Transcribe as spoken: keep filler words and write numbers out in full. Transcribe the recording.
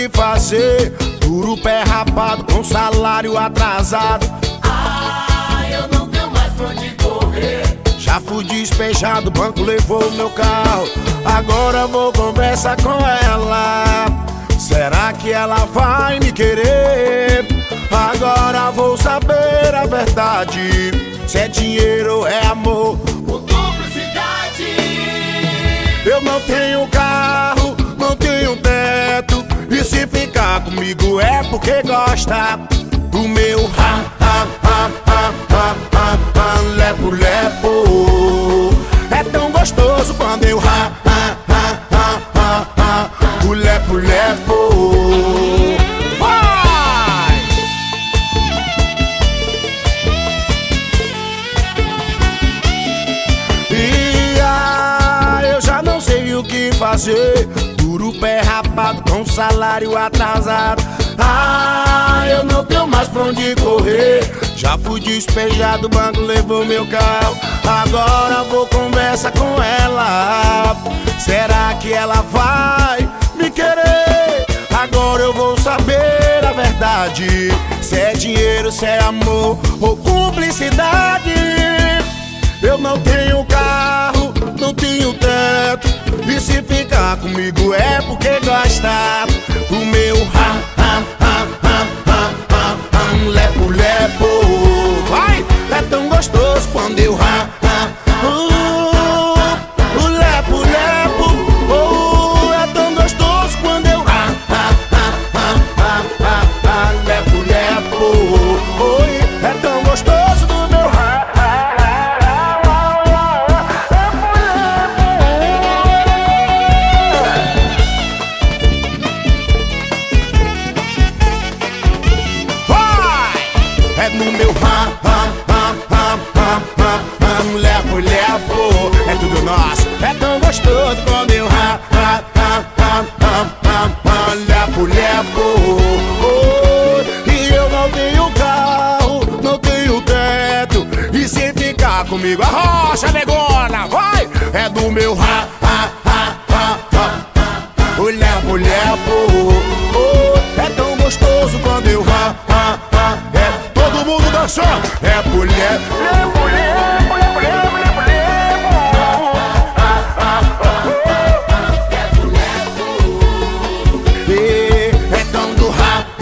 que fazer. Duro pé rapado com salário atrasado. Ah, eu não tenho mais pra onde correr. Já fui despejado, o banco levou meu carro. Agora vou conversar com ela. Será que ela vai me querer? Agora vou saber a verdade. Se é dinheiro ou é amor Por cumplicidade. Eu não tenho carro, não tenho teto. E se ficar comigo é porque gosta do meu ha, ha, ha, ha, ha, ha, ha, lepo, lepo. É tão gostoso quando eu ha, ha, ha, ha, ha, ha, o lepo, lepo. Vai! E ah, eu já não sei o que fazer. Duro pé rapado com salário atrasado. Ah, eu não tenho mais pra onde correr. Já fui despejado, o banco levou meu carro. Agora vou conversar com ela. Será que ela vai me querer? Agora eu vou saber a verdade. Se é dinheiro, se é amor ou cumplicidade. Eu não tenho carro, não tenho teto. E se ficar comigo é porque gosta do meu ha, ha, ha, ha, ha, ha, ha, lepo, lepo. Vai! É tão gostoso quando eu ha, ha, uh, o lepo, lepo. Oh, é tão gostoso quando eu ha, ha, ha, ha, ha, ha, ha, lepo, lepo. Oi, é tão gostoso do meu ha, ha. É no meu ha, ha, ha, ha, ha, ha, ha, lepo, lepo. É tudo nosso, é tão gostoso quando eu ha, ha, ha, ha, ha, ha, ha, lepo, lepo. Oh, e eu não tenho carro, não tenho teto. E se ficar comigo a rocha negona, vai! É do meu ha, ha, ha, ha, ha, o lepo, lepo. Oh, é tão gostoso quando eu ha, ha, ha, é todo mundo dançando. É mulher, lepo, lepo, lepo, lepo, lepo, lepo. É tão do ha,